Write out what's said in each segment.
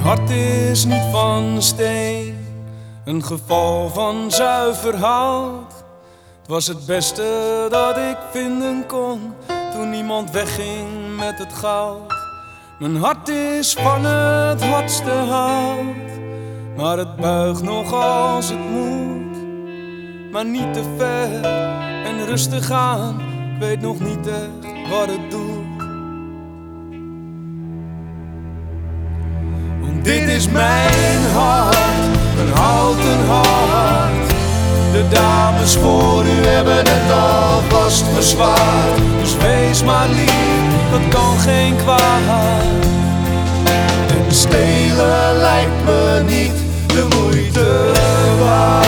hart is niet van steen, een geval van zuiver hout. Het was het beste dat ik vinden kon, toen niemand wegging met het goud. Mijn hart is van het hardste hout, maar het buigt nog als het moet. Maar niet te ver en rustig aan, ik weet nog niet echt wat het doet. Dit is mijn hart, een houten hart. De dames voor u hebben het alvast verzwaard. Dus wees maar lief, dat kan geen kwaad. En stelen lijkt me niet de moeite waard.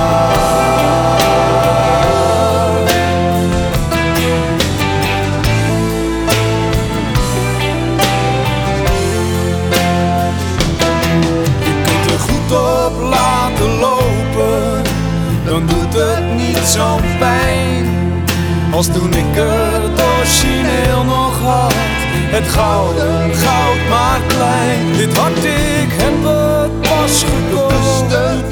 Op laten lopen, dan doet het niet zo'n pijn als toen ik het origineel nog had. Het gouden goud maar klein. Dit hart, ik heb het pas gekocht. Bewust een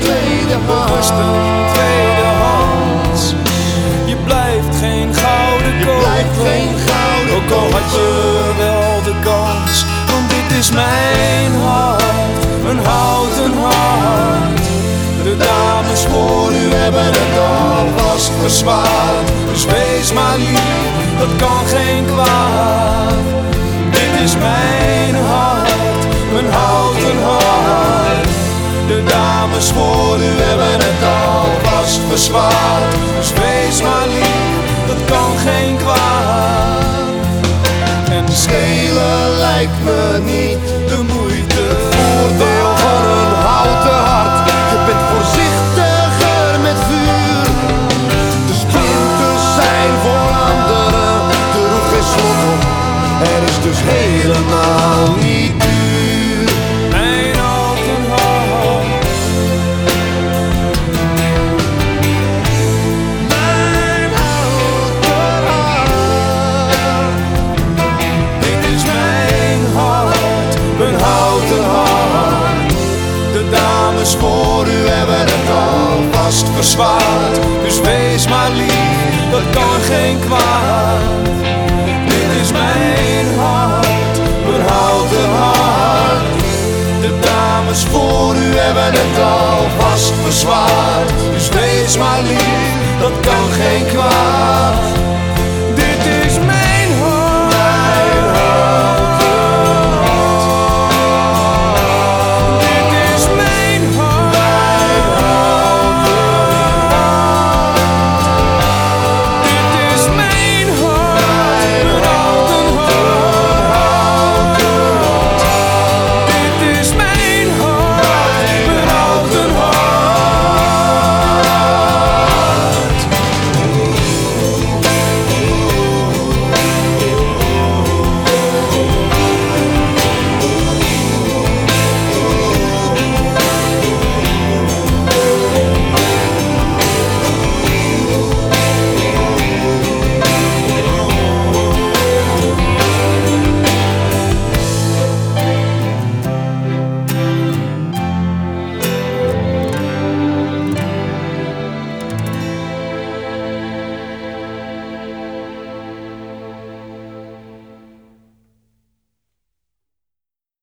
tweedehands. Je blijft geen gouden kopen, ook al had je wel de kans. Want dit is mijn hart, een houten hart. De dames voor u hebben het alvast verzwaard. Dus wees maar lief, dat kan geen kwaad. Dit is mijn hart, een houten hart. De dames voor u hebben het alvast verzwaard. Dus wees maar lief, dat kan geen kwaad. En stelen lijkt me niet de moeite. Voordeel van een houten hart, je bent voorzichtiger met vuur. De splinters zijn voor anderen, er hoeft geen slot op. Er is dus helemaal niet duur. Mijn houten hart, mijn houten hart. dit is mijn hart, een houten hart. De dames voor u hebben het alvast verzwaard. Dus wees maar lief, dat kan geen kwaad. Dit is mijn hart, een houten hart. De dames voor u hebben het alvast verzwaard. Dus wees maar lief, dat kan geen kwaad.